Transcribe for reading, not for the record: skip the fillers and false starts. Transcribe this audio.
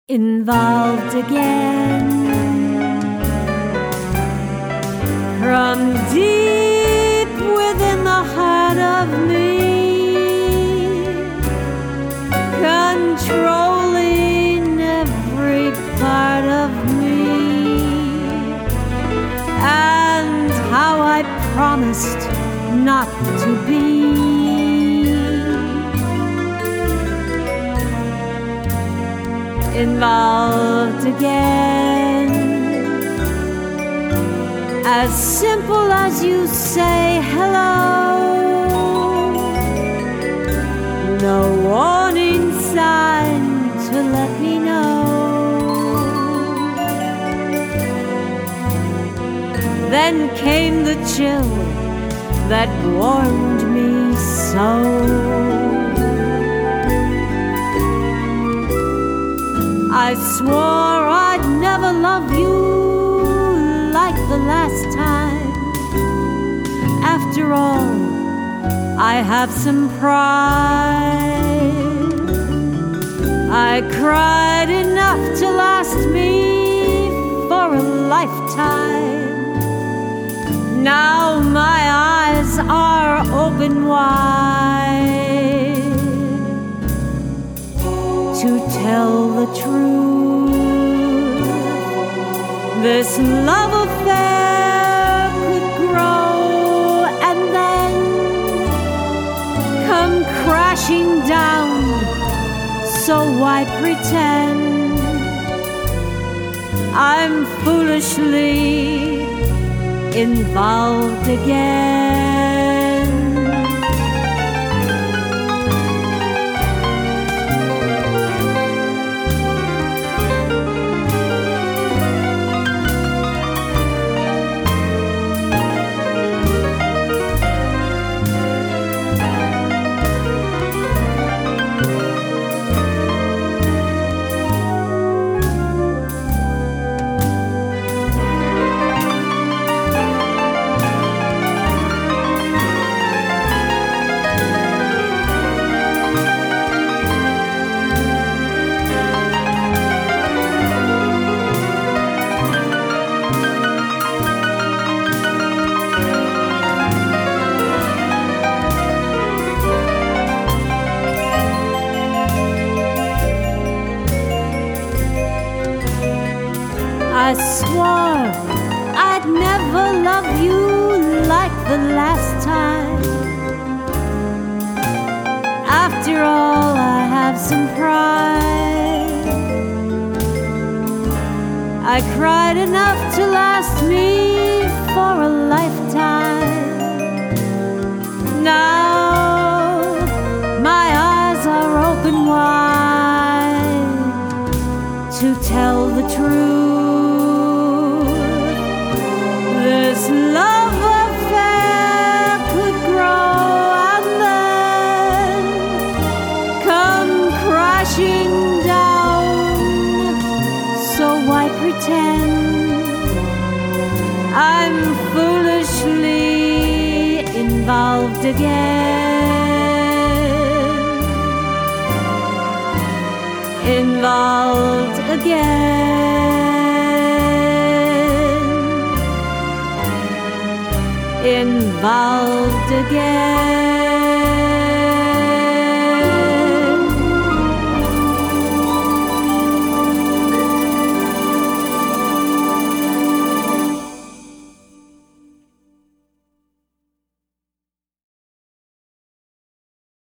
Involved again from deep within the heart of me, controlling every part of me, and how I promised not to be. Involved again, as simple as you say hello, no warning sign to let me know. Then came the chill that warmed me so. I swore I'd never love you like the last time. After all, I have some pride. I cried enough to last me for a lifetime. Now my eyes are open wide to tell the truth. This love affair could grow and then come crashing down, so why pretend? I'm foolishly involved again. I swore I'd never love you like the last time. After all, I have some pride. I cried enough to last me for a lifetime. Now my eyes are open wide to tell the truth. This love affair could grow and then come crashing down, so why pretend? I'm foolishly involved again. Involved again. Involved again.